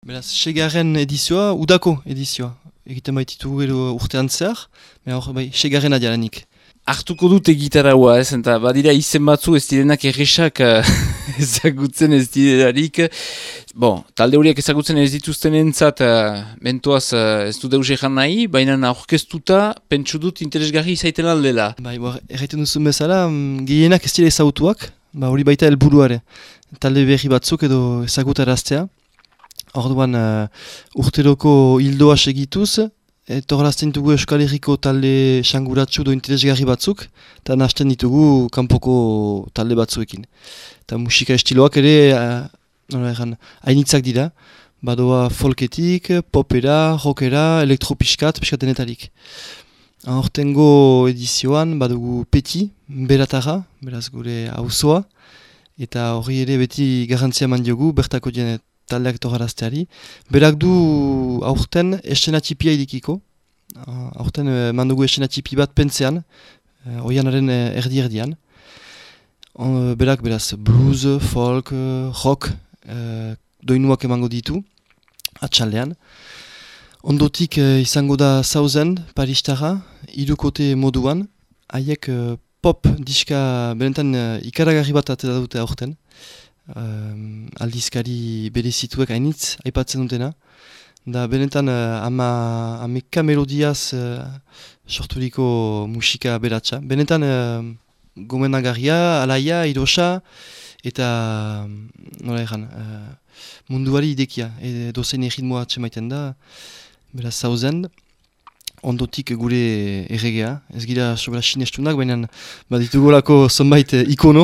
Beraz, segarren edizioa, udako edizioa. Egiten baititu gero urtean zer, segarren adialanik. Hartuko dute gitaraua, eta badira izen batzu ez direnak erresak ezagutzen ez direlarik. Talde horiek ezagutzen ez dituzten entzat, bentoaz ez du deus egan nahi, baina aurkeztuta pentsu dut interesgarri izaiten aldela. Erraiten duzun bezala, gehienak ez dira ezagutuak, hori baita helburuare. Talde berri batzuk edo ezagutaraztea. Orduan urteroko hildoa segituz, etorrazten ditugu Euskal Herriko talde sanguratsu do interesgarri batzuk, eta nahasten ditugu kanpoko talde batzuekin. Eta musika estiloak ere hainitzak dira, badoa folketik, popera, rockera, elektropiskat, piskat. Hortengo edizioan badugu Peti, Beratarra, beraz gure auzoa, eta hori ere beti garrantzia eman diogu, bertako dienet taldeak togarazteari. Berak du aurten estenatipia idikiko. Aurten mandugu estenatipi bat pentsean, oianaren erdi-erdian. Berak beraz blues, folk, rock, doinuak emango ditu, atxaldean. Ondotik izango da Southend, Paristara, hirukote moduan. Haiek pop diska benetan ikaragarri bat atera dute aurten. Aldizkari berezituek hainitz aipatzen dutena. Da benetan ameka melodiaz sorturiko musika beratxa. Benetan gomendagarria, alaia, irosa eta munduari idekia. Dozein erritmoa atxemaiten da. Beraz Southend. Ondotik gure erregea, ez gira sobera sinestunak, baina baditugolako zonbait ikono.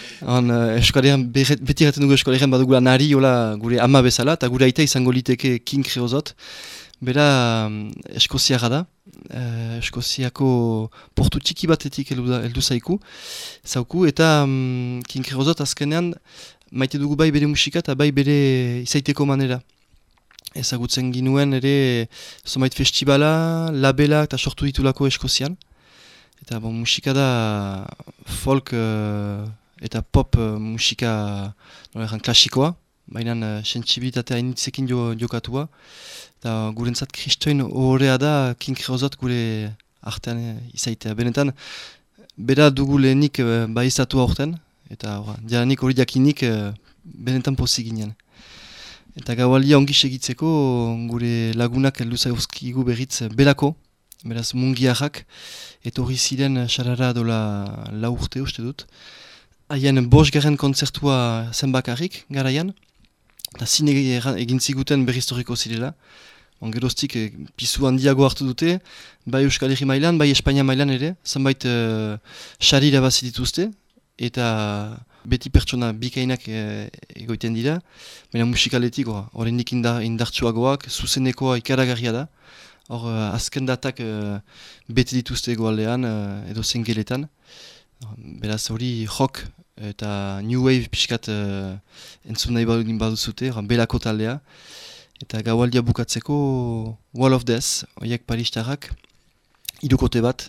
Beti erraten dugu Euskal Herrian badugula nari, gure ama bezala, eta gure aita izango liteke King Creozot. Bera Eskoziara da, Eskoziako portu txiki batetik heldu zaiku, eta King Creozot azkenean maite dugu bai bere musika eta bai bere izaiteko manera. Ezagutzen ginuen ere zomait festibala, labela eta sortu ditulako Eskozian. Eta musika da folk eta pop musika klasikoa, baina sentsibilitatea hainitzekin jokatua. Eta gurentzat kristoin horrea da King Creozot gure artean izaitea. Benetan, bera dugu lehenik baizatu aurten, eta dianik hori jakinik benetan pozik ginen. Eta gaualdia ongi segitzeko gure lagunak heldu zauzkigu berriz belako, beraz mungiarrak, etorri ziren sarara dola 4 urte uste dut. Haien 5. kontzertua zen bakarrik garaian, eta zine egin ziguten berriztoriko zirela. Geroztik pisu handiago hartu dute, bai Euskal Herri mailan, bai Espainia mailan ere, zenbait sari irabazi dituzte, eta beti pertsona bikainak egoiten dira, baina musikaletik horrendik indartsuagoak, zuzenekoa ikaragarria da. Hor azken datak bete dituzte egoaldean edo zengeletan. Beraz hori rock eta new wave pixkat entzun nahi baduzute, belako taldea. Eta gaualdia bukatzeko Wall of Death, horiek paristarrak, hirukote bat.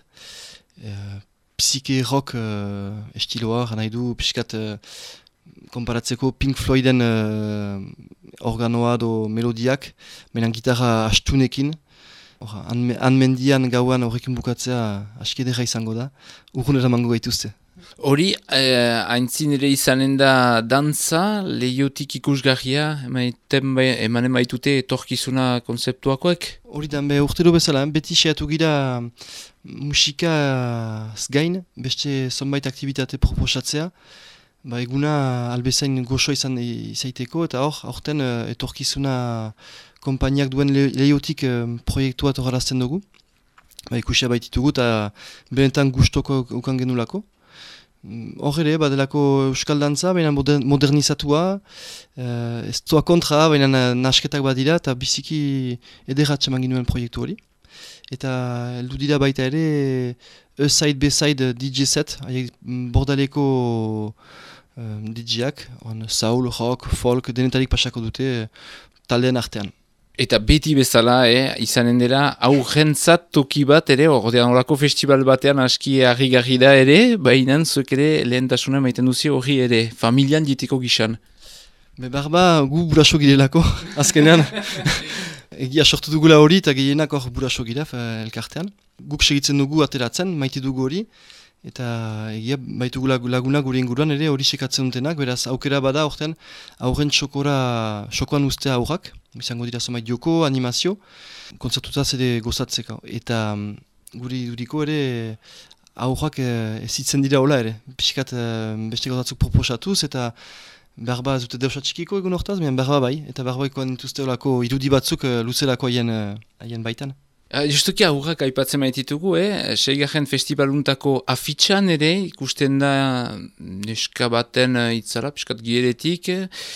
Psyche rock estiloa, nahi du pixkat konparatzeko Pink Floyden organoa do melodiak, menan gitarra astunekin. Mendian gauan horrekin bukatzea askederra izango da, urrunera mango gaituzte. Hori, haintzin ere izanen da dantza, lehiotik ikusgarria, emanen baitute etorkizuna konzeptuakoek? Hori da, urtero bezala, beti saiatu gira musikaz gain, beste zonbait aktivitate proposatzea, eguna albezain goxo izaiteko, eta aurten etorkizuna konpainiak duen lehiotik proiektua togarazten dugu. Ikusia baititugu eta benetan gustoko ukan genulako. Hor ere, badelako euskal dantza, baina modernizatua, ez doa kontra, baina nasketak badira, eta biziki ederratxe ginuen proiektu hori. Eta heldu dira baita ere, A-side, B-side DJ set, bordaleko DJak, soul, rock, folk, denetarik pasako dute taldean artean. Eta beti bezala, izanen dela, aurrentzat toki bat ere, horako festival batean aski harrigarri da ere, baina zuek ere lehentasuna maiten duzi hori ere, familian diteko gizan. Berba gu buraso girelako, azkenean. Egia sortu dugula hori eta gehienak hor buraso gira elkartean. Guk segitzen dugu ateratzen, maite dugu hori. Eta egia baitugu laguna gure inguruan ere hori sekatzen dutenak. Beraz aukera bada horten aurren xokoan ustea aurrak. Izango dira zomait joko, animazio. Kontzertutaz ere gozatzeko. Eta guri duriko ere aurrak ezitzen dira hola ere. Piskat beste gozatzuk proposatuz eta berba ez dute deusat txikiko egun hortaz, berba bai, eta berbaikoan dituzte olako irudi batzuk luzelako haien baitan. Justuki aurrak aipatzen maititugu, seigarren festivaluntako afitxan ere, ikusten da neska baten itzala, piskat gileretik,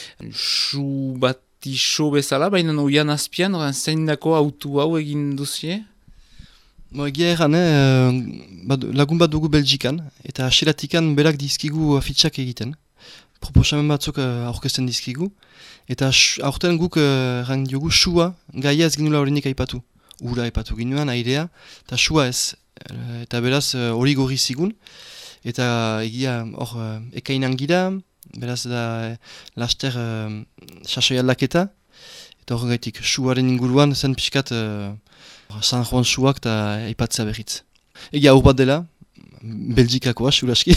su bat iso bezala, baina oian azpian, zein dako autu hau egin duzie? Egia erran, lagun bat dugu Belgikan, eta aseratikan berak dizkigu afitxak egiten. Proposamen batzuk aurkezten dizkigu, eta aurten guk erran diogu sua gaia ez ginula horinik aipatu. Ura aipatu ginuan, airea, eta sua ez, eta beraz hori gorri zigun, eta egia hor ekainan gira, beraz da laster sasoi aldaketa, eta hor gaitik suaren inguruan zen pixkat San Juan suak eta aipatzea berriz. Egia hor bat dela, Belgikakoa, suraski.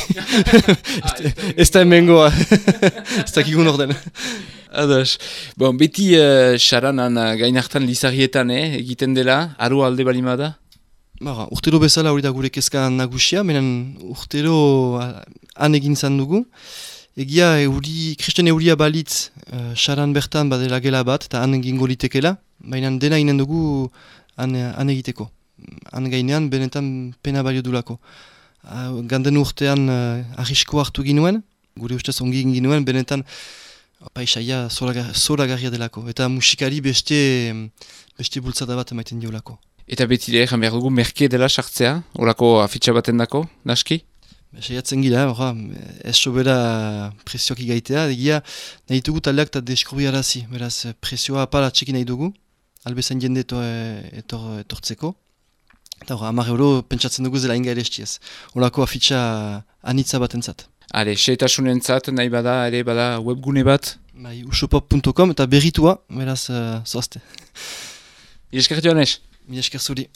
Ez da hemengoa. Ez da kigun orden. Ados. Bon, beti xaranan gainartan lizarrietan egiten dela, aro alde balimada? Urtero bezala hori da gure kezka nagusia, menen urtero han egin zan dugu. Egia kristen euria balitz xaran bertan badela gela bat eta han egingo litekela, baina dena inen dugu han egiteko. Han gainean benetan pena balio dulako. Ganden urtean arrisko hartu ginuen, gure ustez ongi egin ginuen, benetan paisaia zoragarria delako. Eta musikari beste bultzada bat emaiten diolako. Eta beti ere, behar dugu merke dela sartzea, horako afitxa baten dako, naski? Saiatzen gira, ez sobera presioak igaitea, egia nahi dugu taldeak eta deskurbiarazi, beraz presioa apala txeki nahi dugu, albezain jende etortzeko. Eta hori, 10 euro pentsatzen dugu zela inga ere estiez. Horako afitxa anitza bat entzat. Hale, seetasun entzat, nahi bada, ere bada webgune bat? Usopop.com eta berritua, beraz zoazte. Ilesker Joanes? Ilesker zuri.